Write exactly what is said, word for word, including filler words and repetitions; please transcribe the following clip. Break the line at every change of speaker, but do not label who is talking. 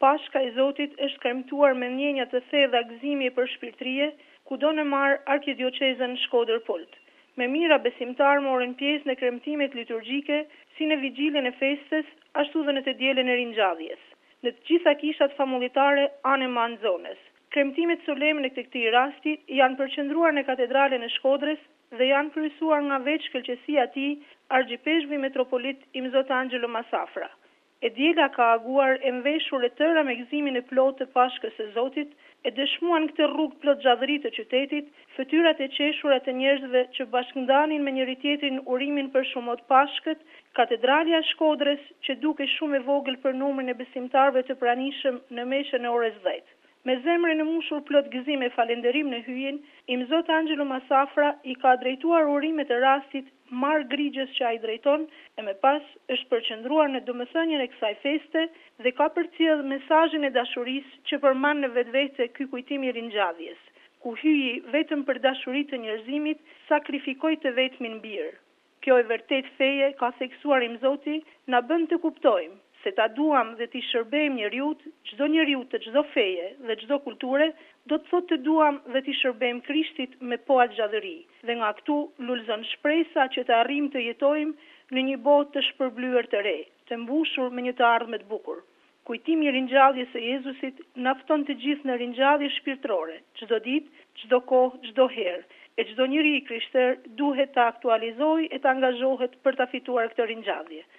Pashka e Zotit është kremtuar me ndjenja të thella gëzimi për shpirtërie, kudo në marë arkidioqezën Shkodër-Pult. Me mira besimtar morën pjesë në kremtimet liturgjike, si në vigjiljen e festës, ashtu dhe në të dielën e ringjalljes, në të gjitha kishat famulitare anë Manzones. Kremtimet solemne në këtij rasti janë përqendruar në katedralen e Shkodrës dhe janë krysuar nga veç shkëlqësia e tij, argjipeshvi metropolit Imzot Angelo Masafra. E djela ka aguar e mveshur e tëra me gëzimin e plotë të Pashkës së Zotit, e dëshmuan këtë rrugë plot gjallëri të qytetit, fytyrat e qeshura të njerëzve që bashkëndanin me njëri tjetrin urimin për shumot Pashkët, katedralja e Shkodrës që duke shumë e vogël për numrin e besimtarëve të pranishëm në meshën e orës dhjetë. Me zemrën e mbushur plot gëzim e falënderim në hyjen, Imzot Angelo Masafra i ka drejtuar urimet e rastit marr grigjës që ai drejton, e më pas është përqendruar në domethënien e kësaj feste dhe ka përcjell mesazhin e dashurisë që përmban në vetvete ky kujtim i ringjalljes, ku hyi vetëm për dashuri të njerëzimit, sakrifikoi të vetmin bir. Kjo e vërtet feje, ka theksuar Imzoti, na bën të kuptojmë se ta duam dhe t'i shërbejmë njeriut, çdo njeriu të çdo feje dhe çdo kulture, do të thotë të duam dhe t'i shërbejmë Krishtit me poal gjallëri. Dhe nga këtu lulëzon shpresa që të arrijmë të jetojmë në një botë të shpërblyer të re, të mbushur me një të ardhme të bukur. Kujtimi i ringjalljes së Jezusit na fton të gjithë në ringjallje shpirtërore, çdo ditë, çdo kohë, çdo herë. E çdo njeri i krishterë duhet të aktualizojë e të angazhohet për ta fituar këtë ringjallje.